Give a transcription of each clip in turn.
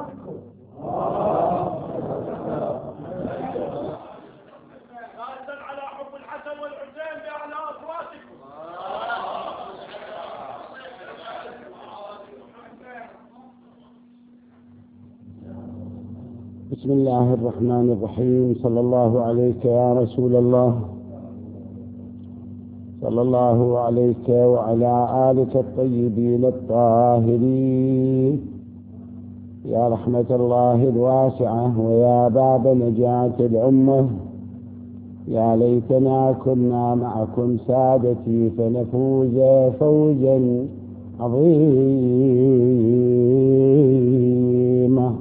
أصواتكم. غازا على حب الحسن والحسين بأعلى أصواتكم. بسم الله الرحمن الرحيم. صلى الله عليك يا رسول الله، صلى الله عليك وعلى آلك الطيبين الطاهرين، يا رحمة الله الواسعة ويا باب نجاة الأمة. يا ليتنا كنا معكم سادتي فنفوز فوزا عظيما.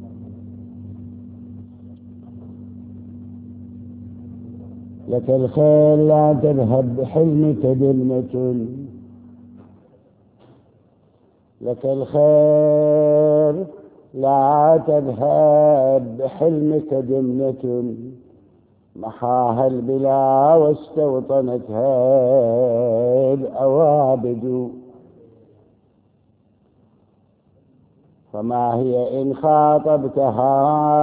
لك الخير لا تذهب بحلمك دمنة، لك الخير لا تذهب بحلمك دمنة، محاها البلا واستوطنتها الأوابد. فما هي إن خاطبتها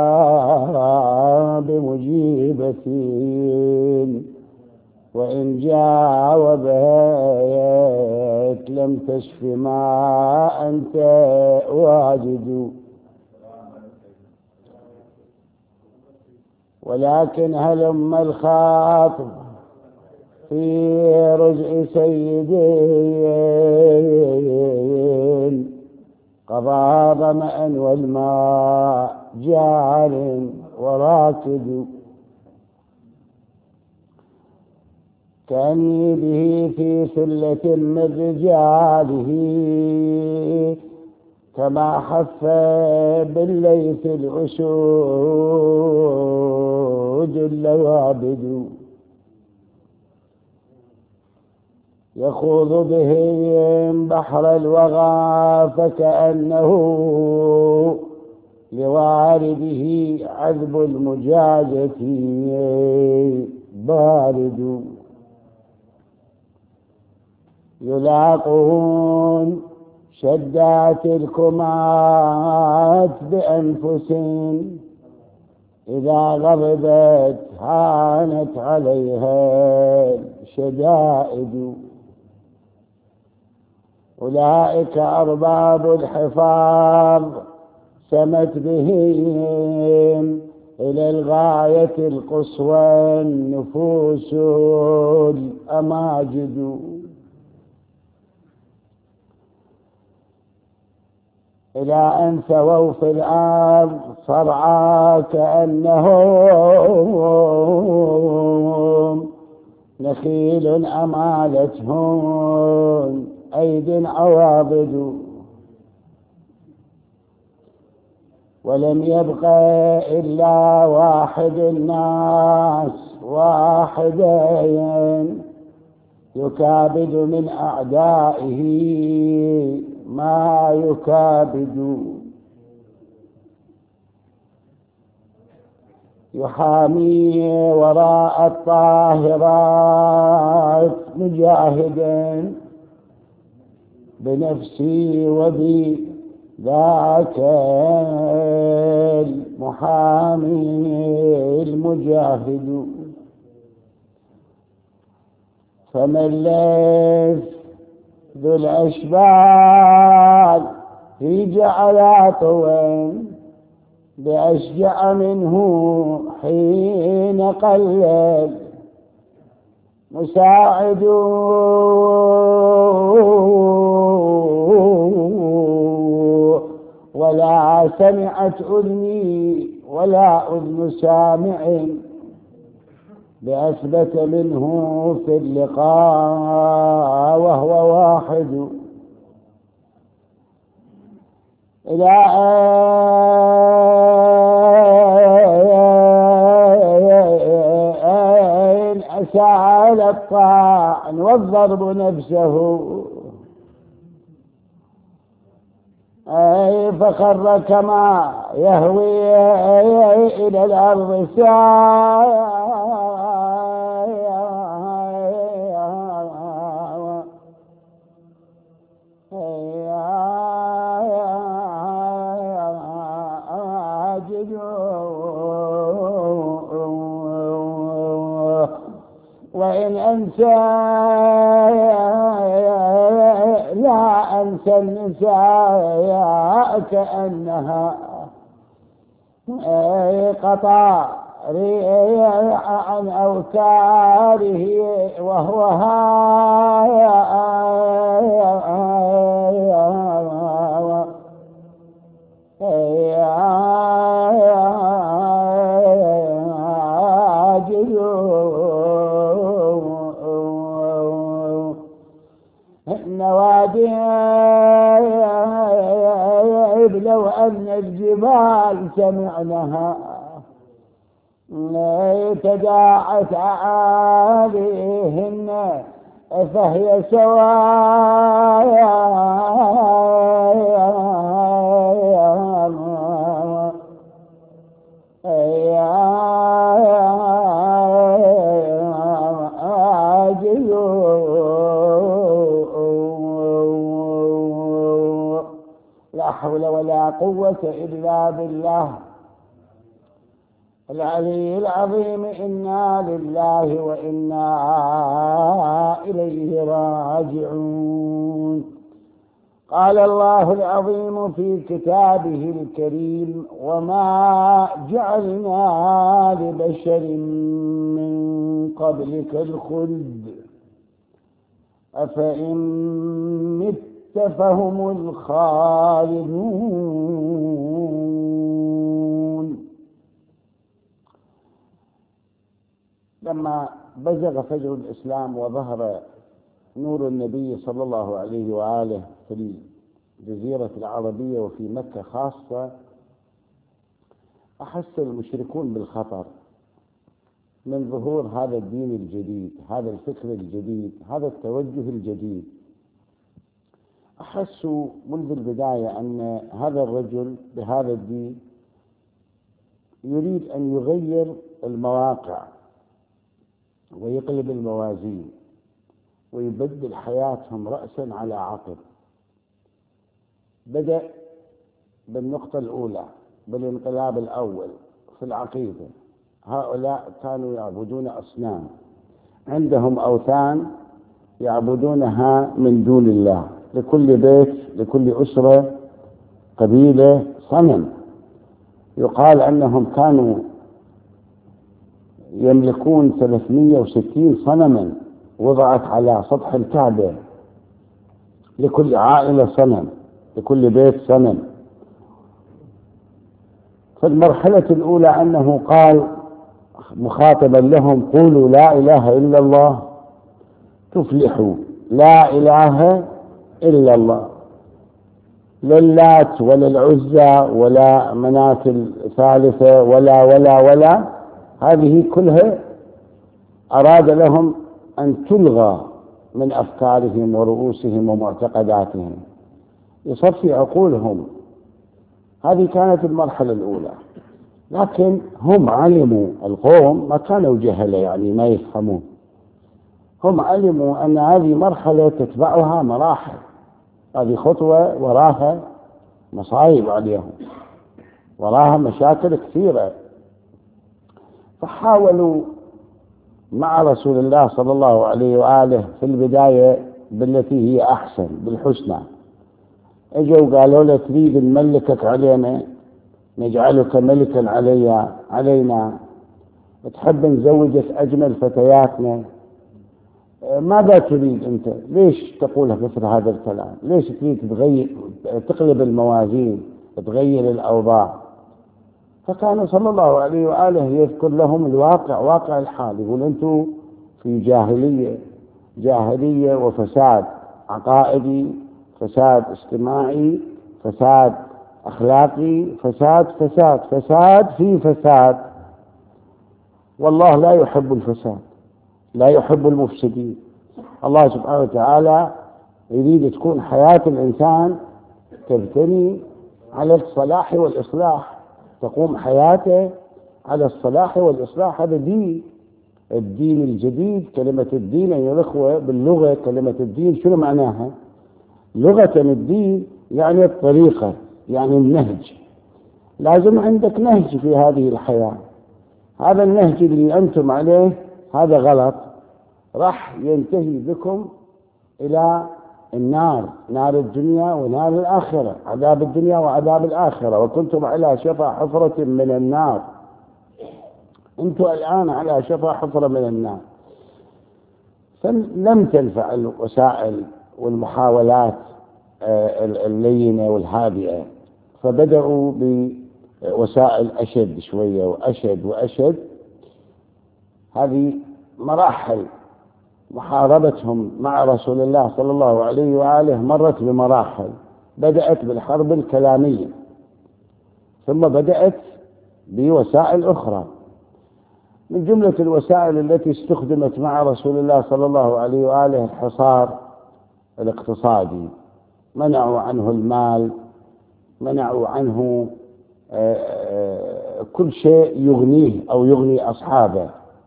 بمجيبة، وإن جاوبت لم تشف ما أنت واجد. ولكن هلم الخاطب في رزء سيدين، قضى ظمأ والماء جار وراكد. كأني به في سلة من رجاله، كما حف بالليث الأسود اللوابد. يخوض بهم بحر الوغى، فكأنه لوارده عذب المجازة بارد. يلاقون شدات الكمات بأنفس، إذا غضبت هانت عليها الشدائد. أولئك أرباب الحفاظ، سمت بهم إلى الغاية القصوى النفوس الأماجد. إلى أن ثووا في الأرض صرعى، كأنهم نخيل أمالتهم أيد عواضد. ولم يبق إلا واحد الناس واحدين، يكابد من أعدائه ما يكابد. يحامي وراء الطاهرات مجاهدا، بنفسي وبي ذاك المحامي المجاهد. فمن ليس ذو الأشبال في جعلات بأشجع منه حين قلل، مساعد ولا سمعت أذني ولا أذن سامع، بأثبت منه في اللقاء وهو واحد. إلى أين أسعى الطعن والضرب نفسه، أي فخر كما يهوي إلى الأرض ساعة. وإن أنسى لا أنسى النساء كأنها قطع عن أوتاره وهو النوادي لو أن الجبال سمعناها تداعت عليهن فهي سوايا لا حول ولا قوة إلا بالله العلي العظيم. إنا لله وإنا إليه راجعون. قال الله العظيم في كتابه الكريم: وما جعلنا لبشر من قبلك الخلد أفإن مت فهم الخالدون. لما بزغ فجر الإسلام وظهر نور النبي صلى الله عليه وآله في الجزيرة العربية وفي مكة خاصة، أحس المشركون بالخطر من ظهور هذا الدين الجديد، هذا الفكر الجديد، هذا التوجه الجديد. أحسوا منذ البداية أن هذا الرجل بهذا الدين يريد أن يغير المواقع ويقلب الموازين ويبدل حياتهم رأسا على عقب. بدأ بالنقطة الأولى، بالانقلاب الأول في العقيدة. هؤلاء كانوا يعبدون أصنام، عندهم أوثان يعبدونها من دون الله، لكل بيت لكل أسرة قبيلة صنم. يقال أنهم كانوا يملكون 360 صنما وضعت على سطح الكعبة، لكل عائلة صنم، لكل بيت صنم. فالمرحلة الأولى أنه قال مخاطبا لهم: قولوا لا إله إلا الله تفلحوا. لا إله إلا الله، لا اللات ولا العزى ولا مناة الثالثة ولا هذه كلها أراد لهم أن تلغى من أفكارهم ورؤوسهم ومعتقداتهم، يصفي عقولهم. هذه كانت المرحلة الأولى. لكن هم علموا، القوم ما كانوا جهلة يعني ما يفهمون، هم علموا أن هذه مرحلة تتبعها مراحل، هذه خطوة وراها مصايب عليهم، وراها مشاكل كثيرة. فحاولوا مع رسول الله صلى الله عليه وآله في البداية بالتي هي أحسن، بالحسنى. اجوا قالوا له: تريد نملكك علينا، نجعلك ملكا علينا، تحب نزوجك أجمل فتياتنا، ماذا تريد أنت؟ ليش تقول مثل هذا الكلام؟ ليش تريد تقلب الموازين، تغير الأوضاع؟ فكان صلى الله عليه وآله يذكر لهم الواقع، واقع الحال. يقول: أنتم في جاهلية وفساد عقائدي، فساد اجتماعي، فساد أخلاقي، فساد في فساد. والله لا يحب الفساد، لا يحب المفسدين. الله سبحانه وتعالى يريد تكون حياة الإنسان تبتني على الصلاح والإصلاح، تقوم حياته على الصلاح والإصلاح. هذا الدين الجديد. كلمة الدين يا الأخوة باللغة، كلمة الدين شنو معناها؟ لغة الدين يعني الطريقة، يعني النهج. لازم عندك نهج في هذه الحياة. هذا النهج اللي أنتم عليه هذا غلط، راح ينتهي بكم إلى النار، نار الدنيا ونار الآخرة، عذاب الدنيا وعذاب الآخرة، وكنتم على شفا حفرة من النار. أنتم الآن على شفا حفرة من النار. فلم تنفع الوسائل والمحاولات اللينة والهادئة، فبدأوا بوسائل أشد شوية وأشد وأشد. هذه مراحل محاربتهم مع رسول الله صلى الله عليه وآله مرت بمراحل، بدأت بالحرب الكلامية، ثم بدأت بوسائل أخرى. من جملة الوسائل التي استخدمت مع رسول الله صلى الله عليه وآله الحصار الاقتصادي، منعوا عنه المال، منعوا عنه كل شيء يغنيه أو يغني أصحابه.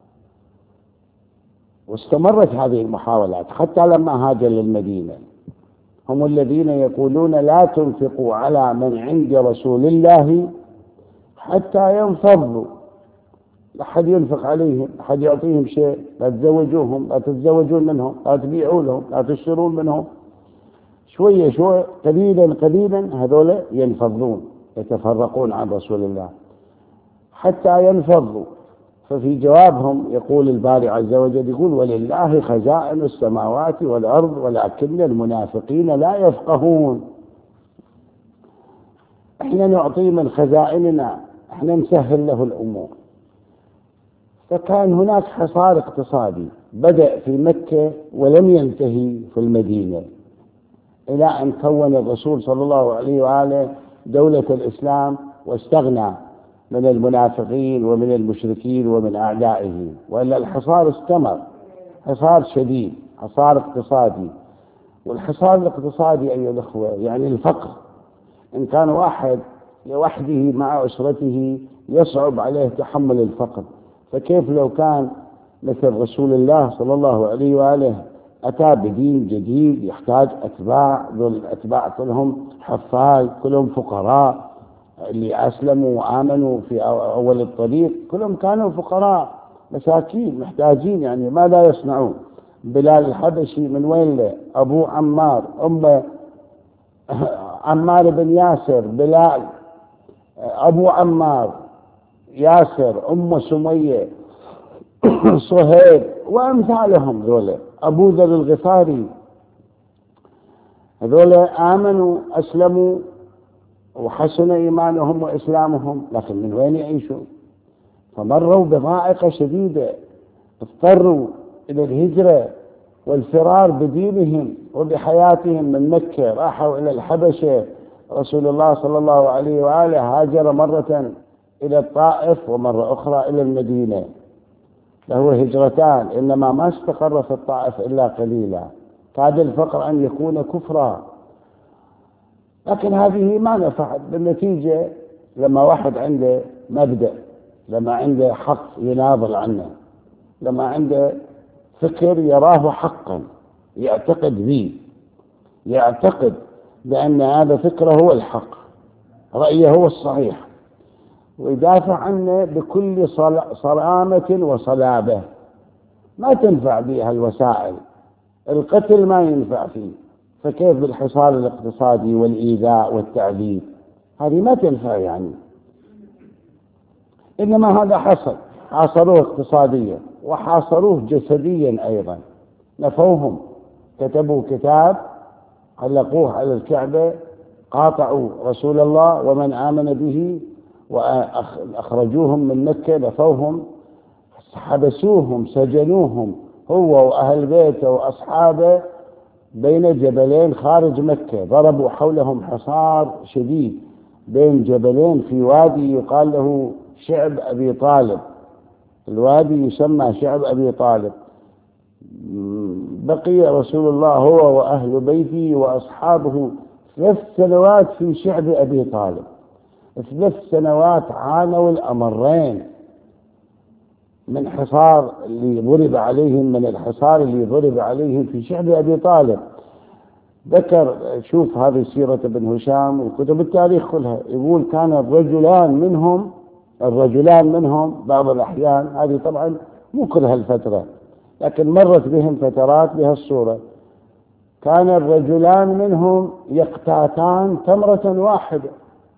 واستمرت هذه المحاولات حتى لما هاجر للمدينة. هم الذين يقولون لا تنفقوا على من عند رسول الله حتى ينفضوا، لا حد ينفق عليهم، لا حد يعطيهم شيء، لا تزوجوهم، لا تتزوجون منهم، لا تبيعوا لهم، لا تشترون منهم. شوية شوية قليلا قليلا هذول ينفضون، يتفرقون عن رسول الله حتى ينفضوا. ففي جوابهم يقول الباري عز وجل، يقول ولله خزائن السماوات والأرض ولكن المنافقين لا يفقهون. احنا نعطي من خزائننا، احنا نسهل له الأمور. فكان هناك حصار اقتصادي بدأ في مكة ولم ينتهي في المدينة، إلى أن كون الرسول صلى الله عليه وآله دولة الإسلام واستغنى من المنافقين ومن المشركين ومن أعدائه. وإلا الحصار استمر، حصار شديد، حصار اقتصادي. والحصار الاقتصادي أيها الأخوة يعني الفقر. إن كان واحد لوحده مع أسرته يصعب عليه تحمل الفقر، فكيف لو كان مثل رسول الله صلى الله عليه وآله أتى بدين جديد يحتاج أتباع، ذو الأتباع كلهم حفاظ، كلهم فقراء، اللي أسلموا وآمنوا في أول الطريق كلهم كانوا فقراء مساكين محتاجين، يعني ماذا يصنعون؟ بلال الحبشي من وين له؟ أبوه عمار، أمه عمار بن ياسر، بلال أبو عمار ياسر، أم سمية صهيب وأمثالهم ذولا، أبو ذر الغفاري، هذولا آمنوا أسلموا وحسن إيمانهم وإسلامهم، لكن من وين يعيشون؟ فمروا بضائقة شديدة، اضطروا إلى الهجرة والفرار بدينهم وبحياتهم من مكة، راحوا إلى الحبشة. رسول الله صلى الله عليه وآله هاجر مرة إلى الطائف ومرة أخرى إلى المدينة، له هجرتان، إنما ما استقر في الطائف إلا قليلا، كاد الفقر أن يكون كفرا. لكن هذه ما نفعت. بالنتيجة لما واحد عنده مبدأ، لما عنده حق يناضل عنه، لما عنده فكر يراه حقا يعتقد به، يعتقد بأن هذا فكره هو الحق، رأيه هو الصحيح، ويدافع عنه بكل صرامة وصلابة، ما تنفع بها الوسائل. القتل ما ينفع فيه، فكيف بالحصار الاقتصادي والإيذاء والتعذيب؟ هذه ما تنفع يعني. إنما هذا حصل، حاصروه اقتصاديا وحاصروه جسديا أيضا، نفوهم، كتبوا كتاب علقوه على الكعبة، قاطعوا رسول الله ومن آمن به وأخرجوهم من مكة، نفوهم، حبسوهم، سجنوهم هو وأهل بيته وأصحابه بين جبلين خارج مكة، ضربوا حولهم حصار شديد بين جبلين في وادي يقال له شعب أبي طالب، الوادي يسمى شعب أبي طالب. بقي رسول الله هو وأهل بيته وأصحابه 3 سنوات في شعب أبي طالب، 3 سنوات عانوا الأمرين من حصار اللي ضرب عليهم، من الحصار اللي ضرب عليهم في شعب أبي طالب. ذكر، شوف هذه سيرة ابن هشام وكتب التاريخ كلها، يقول كان الرجلان منهم بعض الأحيان، هذه طبعا مو كل هالفترة، لكن مرت بهم فترات بهالصورة. كان الرجلان منهم يقتاتان تمرة واحدة،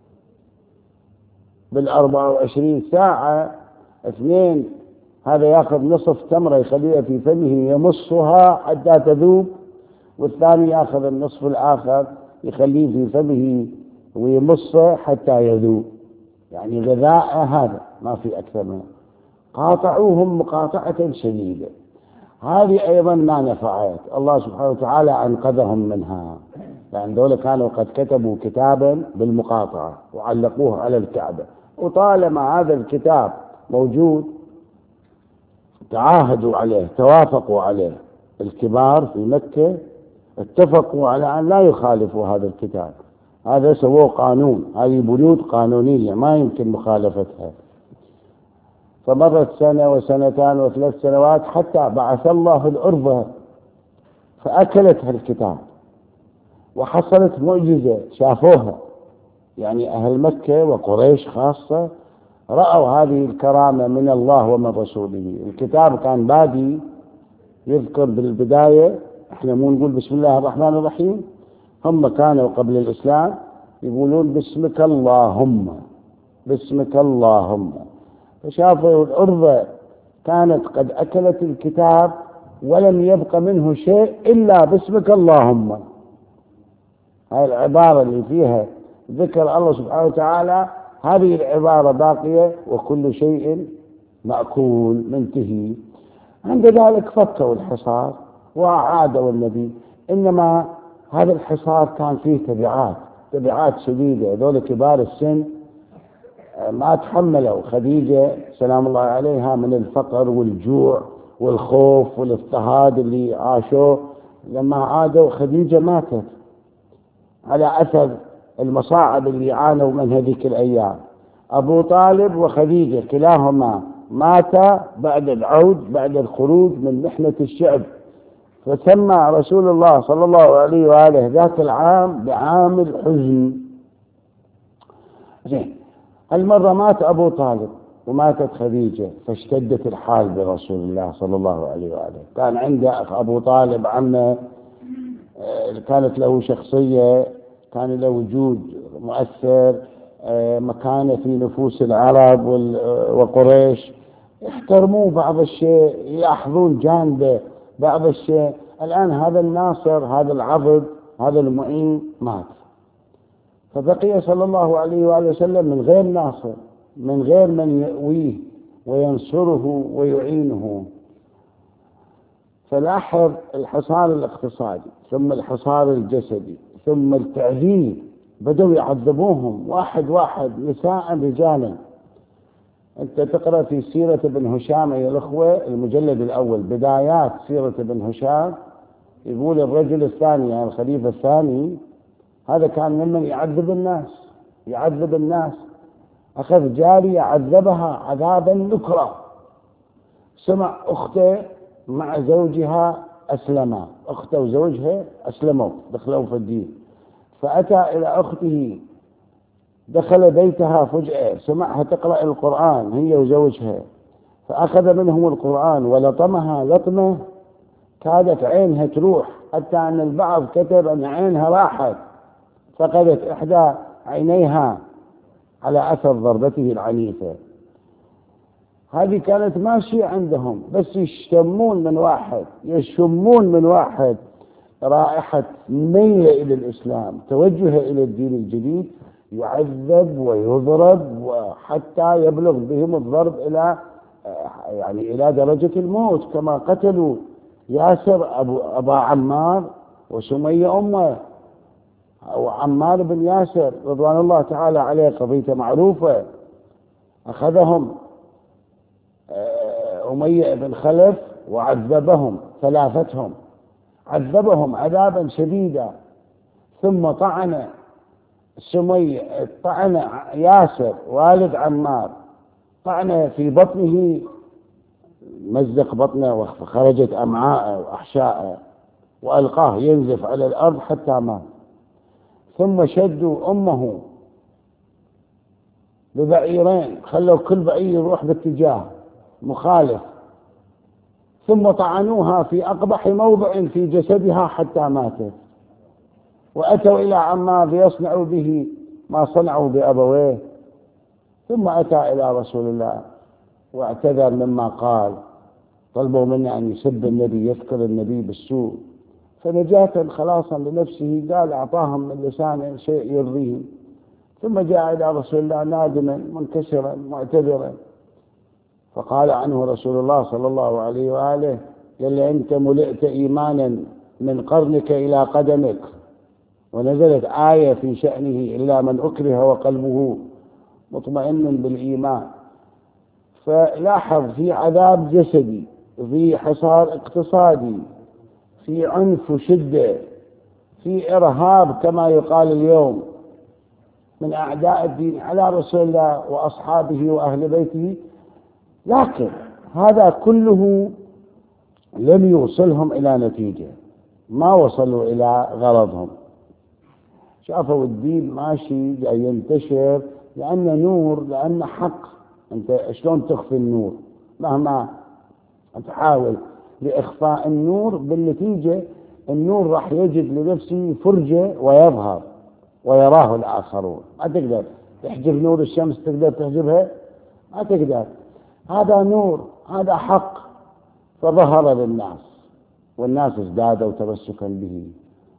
بال24 ساعة اثنين، هذا يأخذ نصف تمرة يخليها في فمه يمصها حتى تذوب، والثاني يأخذ النصف الآخر يخليه في فمه ويمصه حتى يذوب، يعني غذاء هذا ما في أكثر منه. قاطعوهم مقاطعة شديدة. هذه أيضا ما نفعت، الله سبحانه وتعالى أنقذهم منها، لأن دول كانوا قد كتبوا كتابا بالمقاطعة وعلقوه على الكعبة، وطالما هذا الكتاب موجود تعاهدوا عليه، توافقوا عليه. الكبار في مكة اتفقوا على أن لا يخالفوا هذا الكتاب، هذا سووه قانون، هذه بنود قانونية ما يمكن مخالفتها. فمرت سنة وسنتان وثلاث سنوات حتى بعث الله الأرض فأكلت الكتاب، وحصلت معجزة شافوها، يعني أهل مكة وقريش خاصة رأوا هذه الكرامة من الله ومن رسوله. الكتاب كان بادي يذكر بالبداية، احنا مو نقول بسم الله الرحمن الرحيم، هم كانوا قبل الإسلام يقولون باسمك اللهم، باسمك اللهم. فشافوا الأرض كانت قد أكلت الكتاب ولم يبق منه شيء إلا باسمك اللهم. هاي العبارة اللي فيها ذكر الله سبحانه وتعالى، هذه العبارة باقية، وكل شيء مأكول منتهي. عند ذلك فكوا الحصار وأعادوا النبي، إنما هذا الحصار كان فيه تبعات شديدة. هذول كبار السن ما تحملوا خديجة سلام الله عليها من الفقر والجوع والخوف والاضطهاد اللي عاشوه. لما عادوا خديجة ماتت على أثر المصاعب اللي عانوا من هذيك الأيام. أبو طالب وخديجة كلاهما ماتا بعد العود، بعد الخروج من محنة الشعب. فسمى رسول الله صلى الله عليه وآله ذاك العام بعام الحزن. المرة مات أبو طالب وماتت خديجة، فاشتدت الحال برسول الله صلى الله عليه وآله. كان عنده أخ أبو طالب عمه، كانت له شخصية، كان له وجود مؤثر، مكانة في نفوس العرب وقريش، احترموه بعض الشيء، يلاحظون جانبه بعض الشيء. الآن هذا الناصر، هذا العضد، هذا المعين مات، فبقي صلى الله عليه وآله وسلم من غير ناصر، من غير من يأويه وينصره ويعينه. فلاحظ الحصار الاقتصادي، ثم الحصار الجسدي، ثم التعذيب، بدأوا يعذبوهم واحد واحد، نساء رجالا. أنت تقرأ في سيرة ابن هشام أيها الأخوة المجلد الأول، بدايات سيرة ابن هشام، يقول الرجل الثاني يعني الخليفة الثاني هذا كان ممن يعذب الناس، أخذ جارية عذبها عذابا نكرا. سمع أخته مع زوجها أسلما، أخته وزوجها أسلموا دخلوا في الدين، فأتى إلى أخته، دخل بيتها فجأة، سمعها تقرأ القرآن هي وزوجها، فأخذ منهم القرآن ولطمها لطمة كادت عينها تروح، حتى أن البعض كتب أن عينها راحت، فقدت إحدى عينيها على أثر ضربته العنيفة. هذه كانت ماشية عندهم، بس يشمون من واحد رائحة ميل إلى الإسلام، توجه إلى الدين الجديد، يعذب ويضرب، وحتى يبلغ بهم الضرب إلى درجة الموت، كما قتلوا ياسر أبا عمار وسمية أمه، أو عمار بن ياسر رضوان الله تعالى عليه، قضية معروفة. أخذهم أمية بن خلف وعذبهم، ثلاثتهم عذبهم عذابا شديدا، ثم طعن ياسر والد عمار، طعن في بطنه، مزق بطنه وخرجت أمعاءه وأحشاءه، وألقاه ينزف على الأرض حتى مات. ثم شدوا أمه ببعيرين، خلوا كل بعير يروح باتجاه مخالف، ثم طعنوها في أقبح موضع في جسدها حتى ماتت، وأتوا إلى عمار ليصنعوا به ما صنعوا بأبويه، ثم أتى إلى رسول الله واعتذر مما قال، طلبوا منه أن يسب النبي، يذكر النبي بالسوء، فنجاة خلاصا لنفسه قال أعطاهم من لسانه شيء يرضيه، ثم جاء إلى رسول الله نادما منكسرا معتذرا، فقال عنه رسول الله صلى الله عليه وآله: قال أنت ملئت إيمانا من قرنك إلى قدمك، ونزلت آية في شأنه: إلا من أكره وقلبه مطمئن بالإيمان. فلاحظ في عذاب جسدي، في حصار اقتصادي، في عنف وشدة، في إرهاب كما يقال اليوم من أعداء الدين على رسول الله وأصحابه وأهل بيته، لكن هذا كله لم يوصلهم إلى نتيجة، ما وصلوا إلى غرضهم. شافوا الدين ماشي جاي ينتشر لأنه نور، لأنه حق. أنت شلون تخفي النور؟ مهما تحاول لإخفاء النور، بالنتيجة النور راح يجد لنفسه فرجة ويظهر ويراه الآخرون. ما تقدر تحجب نور الشمس، تقدر تحجبها؟ ما تقدر. هذا نور، هذا حق، فظهر للناس والناس ازدادوا تمسكا به.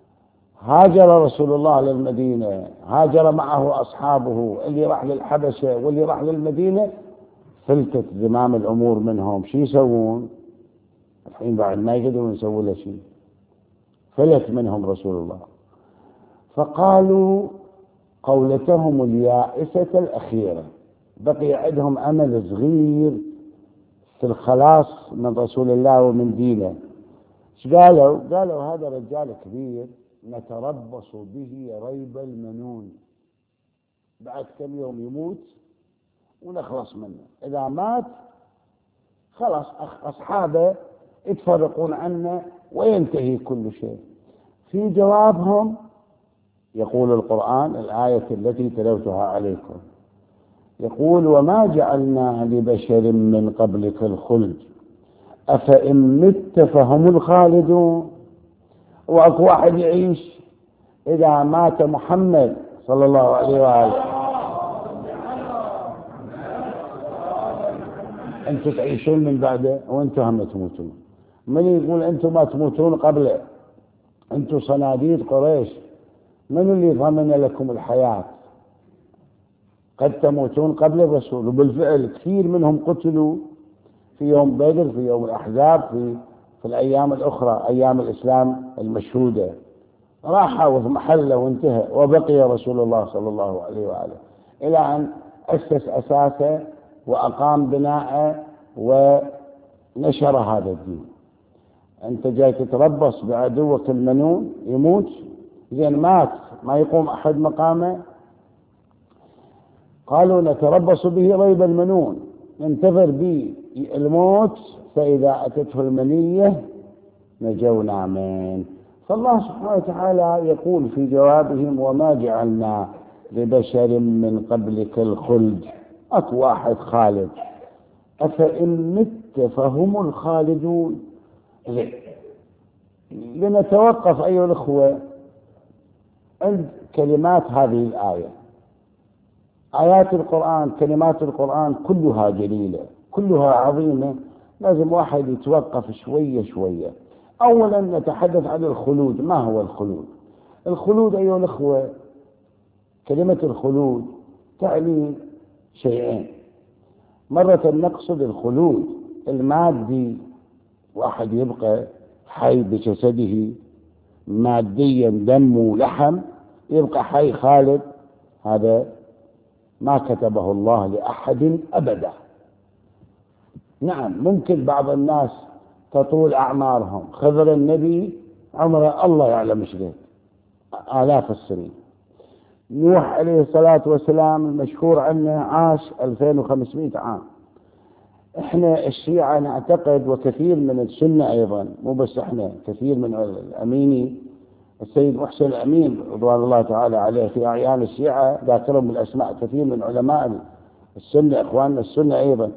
هاجر رسول الله للمدينة، هاجر معه أصحابه، اللي راح للحبشة واللي راح للمدينة، فلتت زمام الأمور منهم. شو يسوون الحين؟ بعد ما يقدرون يسوون له شيء، فلت منهم رسول الله. فقالوا قولتهم اليائسة الأخيرة، بقي عندهم أمل صغير في الخلاص من رسول الله ومن دينه. ايش قالوا؟ قالوا هذا رجال كبير نتربص به ريب المنون، بعد كم يوم يموت ونخلص منه، إذا مات خلاص أصحابه يتفرقون عنه وينتهي كل شيء. في جوابهم يقول القرآن، الآية التي تلوتها عليكم، يقول: وما جعلنا لبشر من قبلك الخلد أفإن مت فهم الخالدون. وأكو واحد يعيش إذا مات محمد صلى الله عليه وآله، أنتم تعيشون من بعده وأنتم هم تموتون. من يقول أنتم ما تموتون قبله؟ أنتم صناديد قريش، من اللي ضمن لكم الحياة؟ قد تموتون قبل الرسول. وبالفعل كثير منهم قتلوا في يوم بدر، في يوم الأحزاب، في الأيام الأخرى، أيام الإسلام المشهودة، راح ومحله وانتهى، وبقي رسول الله صلى الله عليه وآله إلى أن أسس أساسه وأقام بناءه ونشر هذا الدين. أنت جاي تتربص بعدوك المنون يموت، زين مات ما يقوم أحد مقامه. قالوا نتربص به ريب المنون، ننتظر به الموت، فإذا أتته المنية نجونا منه. فالله سبحانه وتعالى يقول في جوابهم: وما جعلنا لبشر من قبلك الخلد، أكو واحد خالد، أفإن مت فهم الخالدون. لنتوقف أيها الأخوة عند كلمات هذه الآية. آيات القرآن، كلمات القرآن كلها جليلة، كلها عظيمة، لازم واحد يتوقف شوية شوية. أولا نتحدث عن الخلود. ما هو الخلود؟ الخلود أيها الأخوة، كلمة الخلود تعني شيئين. مرة نقصد الخلود المادي، واحد يبقى حي بجسده ماديا، دم ولحم، يبقى حي خالد، هذا ما كتبه الله لأحد أبدا. نعم ممكن بعض الناس تطول أعمارهم، خضر النبي عمره الله يعلم ايش قد، آلاف السنين. نوح عليه الصلاة والسلام المشهور عنه عاش 2500 عام. احنا الشيعة نعتقد، وكثير من السنة أيضا، مو بس احنا، كثير من الأميني السيد محسن الأمين رضوان الله تعالى عليه في أعيان الشيعة ذاكرهم بالأسماء، كثير من علماء السنة إخواننا السنة أيضا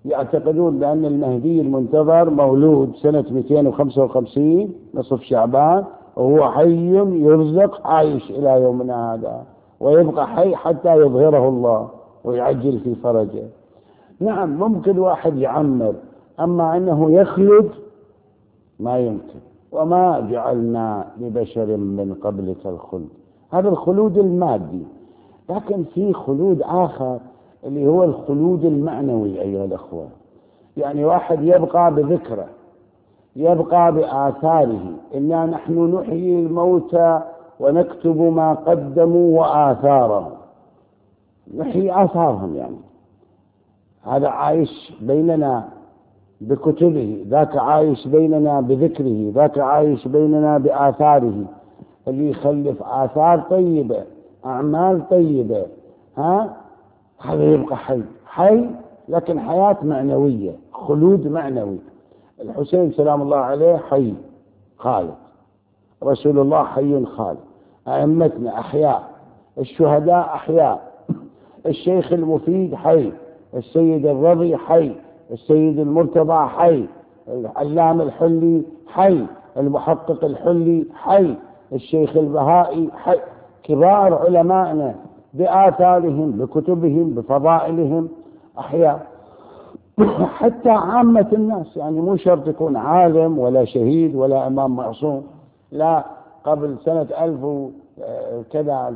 يعتقدون بأن المهدي المنتظر مولود سنة 255 نصف شعبان، وهو حي يرزق عايش إلى يومنا هذا، ويبقى حي حتى يظهره الله ويعجل في فرجه. نعم ممكن واحد يعمر، أما أنه يخلد ما يمكن. وما جعلنا لبشر من قبلك الخلد، هذا الخلود المادي. لكن في خلود آخر اللي هو الخلود المعنوي أيها الأخوة. يعني واحد يبقى بذكره، يبقى بآثاره. إنا نحن نحيي الموتى ونكتب ما قدموا وآثارهم، نحيي آثارهم. يعني هذا عايش بيننا بكتبه، ذاك عايش بيننا بذكره، ذاك عايش بيننا بآثاره، اللي يخلف آثار طيبة، أعمال طيبة، هذا يبقى حي حي، لكن حياة معنوية، خلود معنوي. الحسين سلام الله عليه حي خالد، رسول الله حي خالد، أئمتنا أحياء، الشهداء أحياء، الشيخ المفيد حي، السيد الرضي حي، السيد المرتضى حي، العلام الحلي حي، المحقق الحلي حي، الشيخ البهائي حي. كبار علمائنا بآثارهم بكتبهم بفضائلهم أحياء. حتى عامة الناس، يعني مو شرط يكون عالم ولا شهيد ولا إمام معصوم، لا. قبل سنة 1000 كذا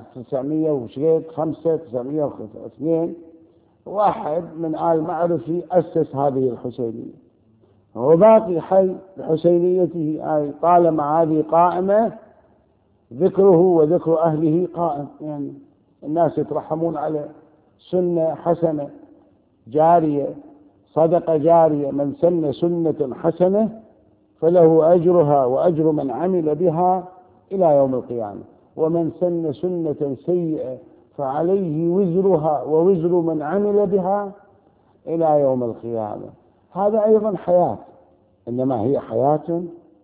902 واحد من آل معرفي أسس هذه الحسينية، وباقي حي بحسينيته. طالما هذه قائمة ذكره وذكر أهله قائم، يعني الناس يترحمون على سنة حسنة جارية، صدقة جارية. من سن سنة حسنة فله أجرها وأجر من عمل بها إلى يوم القيامة، ومن سن سنة سيئة فعليه وزرها ووزر من عمل بها إلى يوم القيامة. هذا أيضا حياة، إنما هي حياة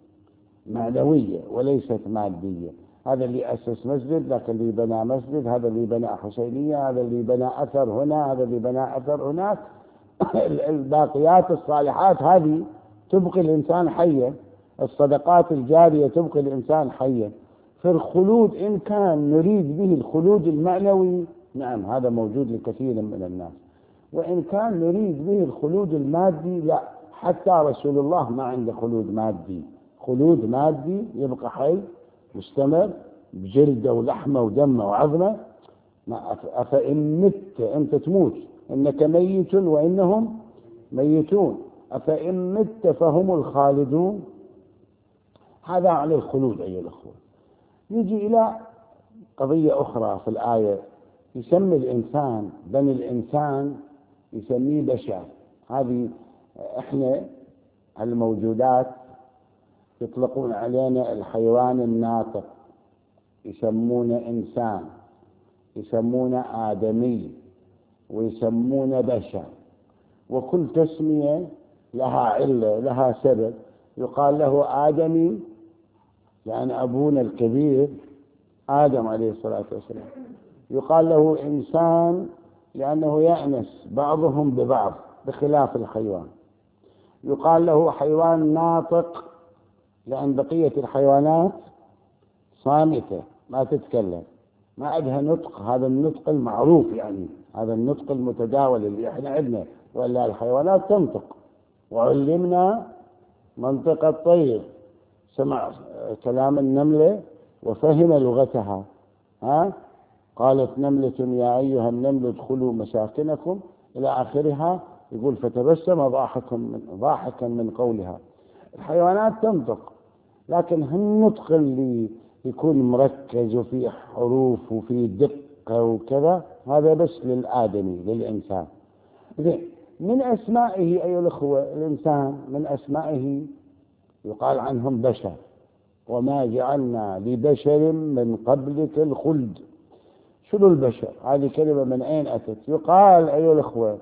معنوية وليست مادية. هذا اللي أسس مسجد، لكن اللي بنى مسجد، هذا اللي بنى حسينية، هذا اللي بنى أثر هنا، هذا اللي بنى أثر هناك. الباقيات الصالحات هذه تبقي الإنسان حيا، الصدقات الجارية تبقي الإنسان حيا. في الخلود إن كان نريد به الخلود المعنوي، نعم هذا موجود لكثير من الناس، وإن كان نريد به الخلود المادي لا. حتى رسول الله ما عنده خلود مادي، خلود مادي يبقى حي مستمر بجلده ولحمه ودمه وعظمه. أفإن مت أنت تموت، إنك ميت وإنهم ميتون، أفإن مت فهم الخالدون. هذا عن الخلود أيها الأخوة. نجي إلى قضية أخرى في الآية. يسمي الإنسان، بني الإنسان يسميه بشر. هذه إحنا الموجودات يطلقون علينا الحيوان الناطق، يسمونه إنسان، يسمونه آدمي، ويسمونه بشر. وكل تسمية لها علة، لها سبب. يقال له آدمي لأن أبونا الكبير آدم عليه الصلاة والسلام. يقال له إنسان لأنه يأنس بعضهم ببعض بخلاف الحيوان. يقال له حيوان ناطق لأن بقية الحيوانات صامتة ما تتكلم، ما عندها نطق، هذا النطق المعروف، يعني هذا النطق المتداول اللي احنا عندنا، ولا الحيوانات تنطق. وعلمنا منطق الطير، سمع كلام النملة وفهم لغتها. قالت نملة يا أيها النمل ادخلوا مساكنكم إلى آخرها. يقول فتبسم ضاحكا من قولها. الحيوانات تنطق، لكن هالنطق اللي يكون مركز وفيه حروف وفيه دقة وكذا، هذا بس للآدمي للإنسان. من أسمائه أيها الأخوة الإنسان، من أسمائه يقال عنهم بشر. وما جعلنا لبشر من قبلك الخلد. شنو البشر؟ هذه كلمة من أين أتت؟ يقال أيها الأخوة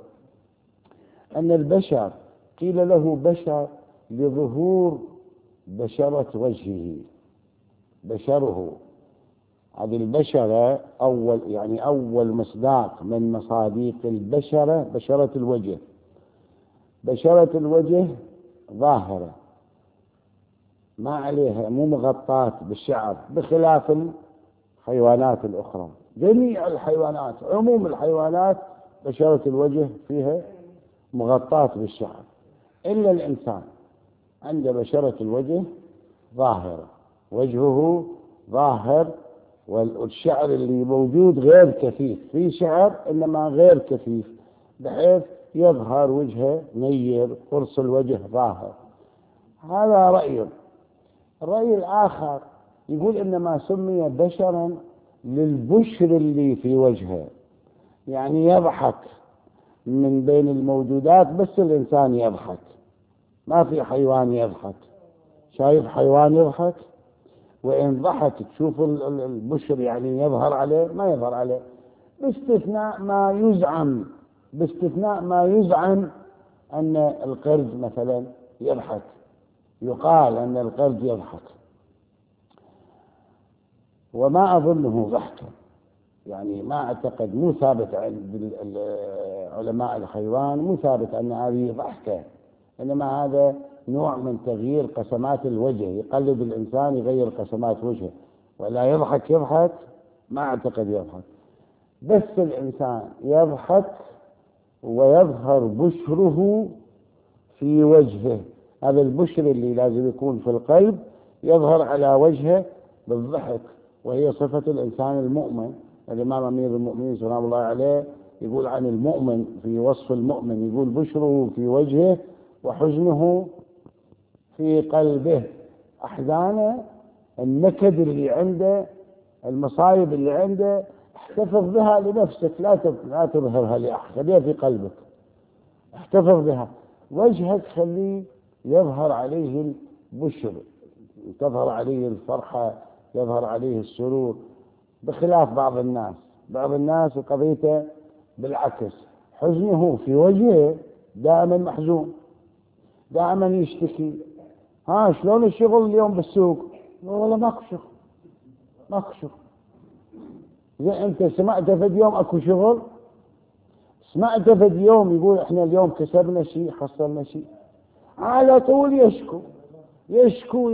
أن البشر قيل له بشر لظهور بشرة وجهه، بشره. هذه البشرة أول مصداق من مصاديق البشرة بشرة الوجه. بشرة الوجه ظاهرة ما عليها، مو مغطاة بالشعر، بخلاف الحيوانات الأخرى. جميع الحيوانات، عموم الحيوانات بشرة الوجه فيها مغطاة بالشعر، إلا الإنسان عند بشرة الوجه ظاهرة، وجهه ظاهر، والشعر اللي موجود غير كثيف، في شعر إنما غير كثيف بحيث يظهر وجهه نير، قرص الوجه ظاهر. هذا رأي. الرأي الآخر يقول إنما سمي بشرا للبشر اللي في وجهه، يعني يضحك من بين الموجودات، بس الإنسان يضحك، ما في حيوان يضحك. شايف حيوان يضحك؟ وإن ضحك تشوف البشر يعني يظهر عليه؟ ما يظهر عليه، باستثناء ما يزعم أن القرد مثلا يضحك، يقال أن القرد يضحك، وما أظنه ضحكا، يعني ما أعتقد، مو ثابت عند علماء الحيوان، مو ثابت أن هذه ضحكة، إنما هذا نوع من تغيير قسمات الوجه، يقلد الإنسان يغير قسمات وجهه، ولا يضحك ما أعتقد يضحك. بس الإنسان يضحك ويظهر بشره في وجهه، هذا البشر اللي لازم يكون في القلب يظهر على وجهه بالضحك، وهي صفة الإنسان المؤمن. الإمام أمير المؤمنين سلام الله عليه يقول عن المؤمن في وصف المؤمن، يقول بشره في وجهه وحزنه في قلبه. أحزانه، النكد اللي عنده، المصايب اللي عنده، احتفظ بها لنفسك، لا تظهرها لأحد، خليها في قلبك، احتفظ بها. وجهك خليه يظهر عليه البشر، تظهر عليه الفرحة، يظهر عليه السرور، بخلاف بعض الناس قضيته بالعكس، حزنه في وجهه دائما محزون، دائما يشتكي. شلون الشغل اليوم بالسوق؟ والله ماكو شغل. زي انت سمعت في اليوم اكو شغل؟ سمعت في اليوم يقول احنا اليوم كسبنا شيء، حصلنا شيء؟ على طول يشكو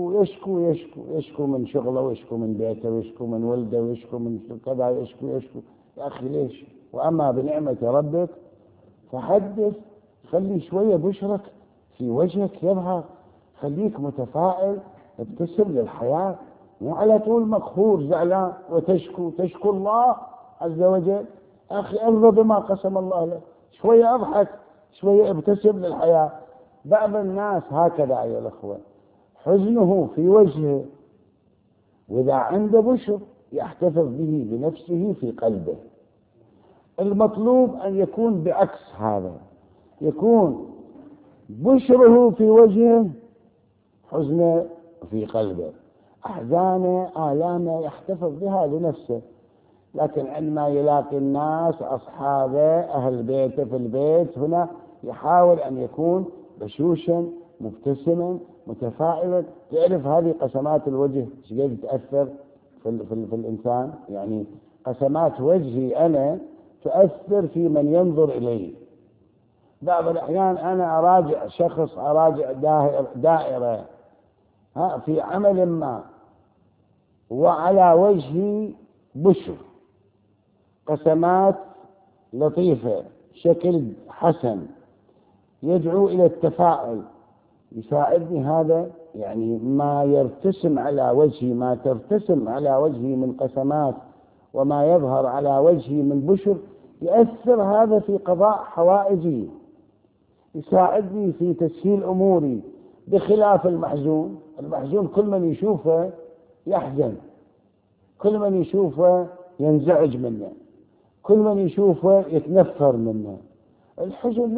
من شغله، ويشكو من بيته، ويشكو من ولده، ويشكو من كذا، يشكو. يا أخي ليش؟ وأما بنعمة ربك فحدث، خلي شوية بشرك في وجهك يظهر، خليك متفائل، ابتسم للحياة، مو على طول مقهور زعلان تشكو الله عز وجل. أخي ارضى بما قسم الله لك، شوية اضحك، شوية ابتسم للحياة. بعض الناس هكذا أيها الأخوة، حزنه في وجهه، وإذا عنده بشر يحتفظ به بنفسه في قلبه. المطلوب أن يكون بعكس هذا، يكون بشره في وجهه، حزنه في قلبه، أحزانه آلامه يحتفظ بها لنفسه، لكن عندما يلاقي الناس أصحابه أهل بيته في البيت هنا يحاول أن يكون بشوشا مبتسما متفائلا. تعرف هذه قسمات الوجه شقد تأثر في الإنسان، يعني قسمات وجهي أنا تؤثر في من ينظر إلي. بعض الأحيان أنا أراجع شخص، أراجع دائرة في عمل ما، وعلى وجهي بشر، قسمات لطيفة، شكل حسن يدعو إلى التفاؤل، يساعدني هذا، يعني ما يرتسم على وجهي، ما ترتسم على وجهي من قسمات، وما يظهر على وجهي من بشر، يأثر هذا في قضاء حوائجي، يساعدني في تسهيل أموري، بخلاف المحزون كل من يشوفه يحزن، كل من يشوفه ينزعج منه، كل من يشوفه يتنفر منه. الحزن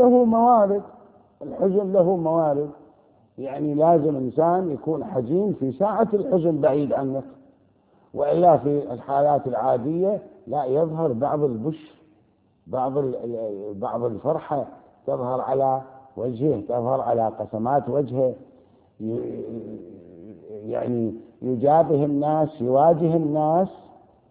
له موارد، يعني لازم إنسان يكون حزين في ساعة الحزن بعيد عنك، وإلا في الحالات العادية لا، يظهر بعض البشر، بعض الفرحة تظهر على وجهه، تظهر على قسمات وجهه، يعني يواجه الناس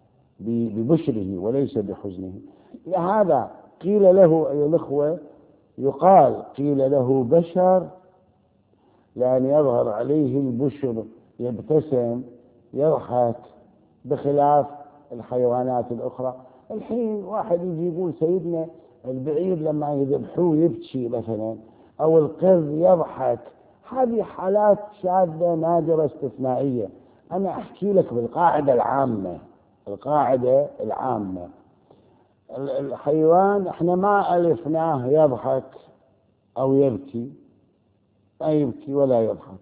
ببشره وليس بحزنه. لهذا قيل له أيها الأخوة يقال قيل له بشر لأن يظهر عليه البشر، يبتسم يضحك، بخلاف الحيوانات الأخرى. الحين واحد يجي يقول سيدنا البعير لما يذبحوه يبكي مثلا، أو القرد يضحك. هذه حالات شاذة نادرة استثنائية. أنا أحكي لك بالقاعدة العامة. القاعدة العامة، الحيوان احنا ما ألفناه يضحك أو يبكي، لا يبكي ولا يضحك،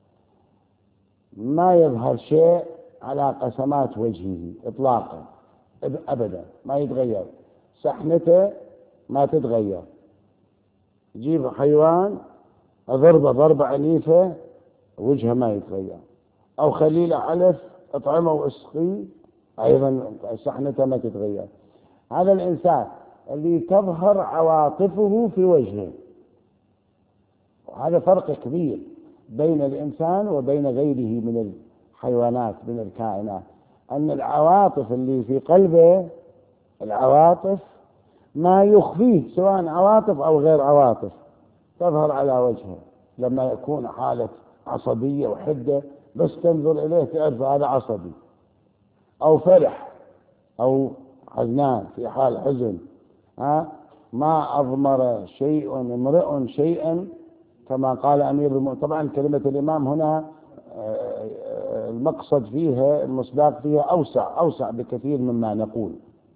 ما يظهر شيء على قسمات وجهه إطلاقا أبدا، ما يتغير، سحنته ما تتغير. جيب حيوان أضربه ضربة عنيفة وجهه ما يتغير، أو خليله علف أطعمه واسقيه أيضا سحنته ما تتغير. هذا الإنسان اللي تظهر عواطفه في وجهه، وهذا فرق كبير بين الإنسان وبين غيره من الحيوانات من الكائنات، أن العواطف اللي في قلبه، العواطف ما يخفيه سواء عواطف أو غير عواطف تظهر على وجهه. لما يكون حالة عصبية وحدة بس تنظر إليه تعرف هذا عصبي، أو فرح أو حزنان في حال حزن. ما أضمر شيء امرئ شيئا كما قال أمير المؤمنين. طبعا كلمة الإمام هنا المقصد فيها المصداق فيها أوسع بكثير مما نقول،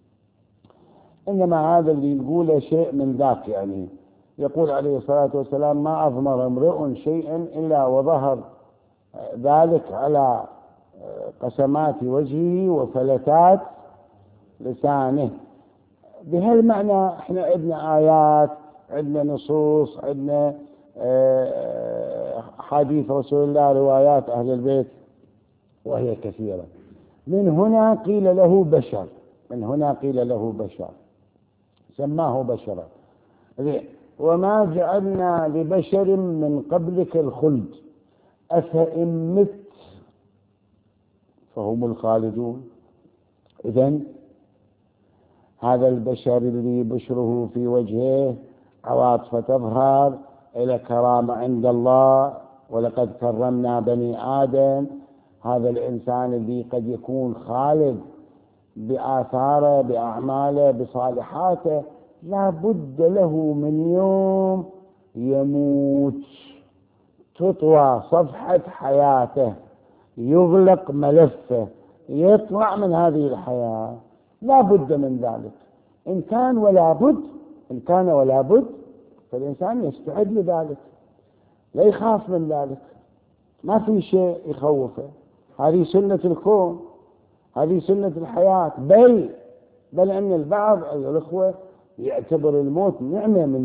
إنما هذا اللي يقوله شيء من ذاك. يعني يقول عليه الصلاة والسلام ما أضمر امرئ شيئا إلا وظهر ذلك على قسمات وجهه وفلتات لسانه. بهالمعنى احنا عندنا آيات، عندنا نصوص، عندنا حديث رسول الله، روايات أهل البيت، وهي كثيرة. من هنا قيل له بشر، سماه بشرا. وما جعلنا لبشر من قبلك الخلد أفإن مت فهم الخالدون. إذن هذا البشر اللي بشره في وجهه عواطفه تظهر إلى كرامة عند الله، ولقد كرمنا بني آدم. هذا الإنسان اللي قد يكون خالد بآثاره بأعماله بصالحاته، لا بد له من يوم يموت، تطوى صفحة حياته، يغلق ملفه، يطلع من هذه الحياة، لا بد من ذلك. إن كان ولا بد فالإنسان يستعد لذلك، لا يخاف من ذلك، ما في شيء يخوفه. هذه سنة الكون، هذه سنة الحياة. بل أن البعض الأخوة يعتبر الموت نعمة من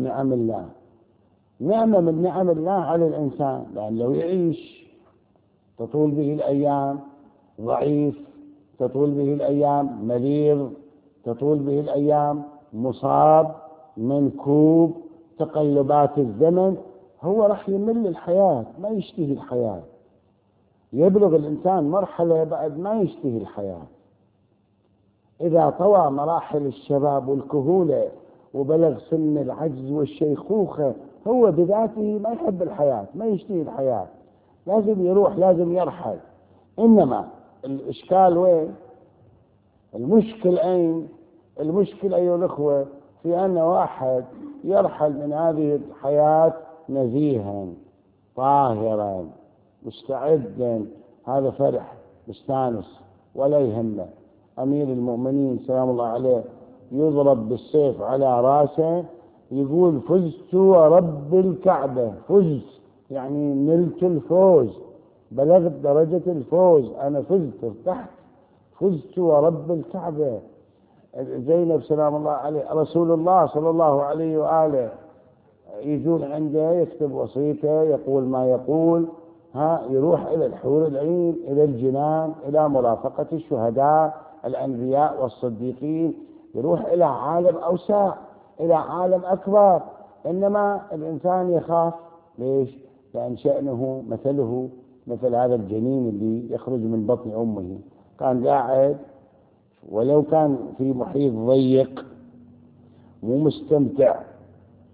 نعم الله على الإنسان، لأن لو يعيش تطول به الأيام ضعيف، تطول به الأيام مريض، تطول به الأيام مصاب منكوب، تقلبات الزمن، هو راح يمل الحياة، ما يشتهي الحياة. يبلغ الإنسان مرحلة بعد ما يشتهي الحياة. إذا طوى مراحل الشباب والكهولة وبلغ سن العجز والشيخوخة، هو بذاته ما يحب الحياة، ما يشتهي الحياة، لازم يروح، لازم يرحل. إنما الإشكال وين؟ المشكل أين؟ المشكل أيها الأخوة في أن واحد يرحل من هذه الحياة نزيها طاهرا مستعدا، هذا فرح مستانس ولا يهمه. أمير المؤمنين سلام الله عليه يضرب بالسيف على راسه يقول فزت ورب الكعبة. فزت يعني نلت الفوز، بلغت درجة الفوز، أنا فزت، ارتحت، فزت ورب الكعبة. زينب سلام الله عليه، رسول الله صلى الله عليه وآله يجون عنده يكتب وصيته، يقول ما يقول، يروح إلى الحور العين، إلى الجنان، إلى مرافقة الشهداء الأنبياء والصديقين، يروح إلى عالم أوسع، إلى عالم أكبر. إنما الإنسان يخاف. ليش؟ لأن شأنه مثله مثل هذا الجنين اللي يخرج من بطن أمه، كان قاعد ولو كان في محيط ضيق مو مستمتع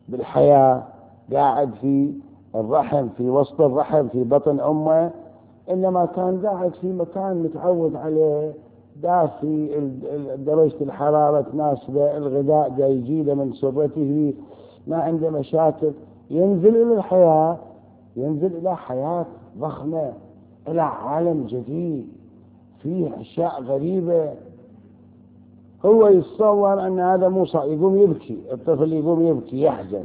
بالحياة، قاعد في الرحم، في وسط الرحم، في بطن أمه، إنما كان قاعد في مكان متعود عليه، دافي، درجة الحرارة تناسبه، الغذاء جاي يجيله من سرته، ما عنده مشاكل. ينزل إلى الحياة، ينزل إلى حياة ضخمة، إلى عالم جديد فيه أشياء غريبة. هو يتصور أن هذا مو صح، يقوم يبكي، الطفل يقوم يبكي يحزن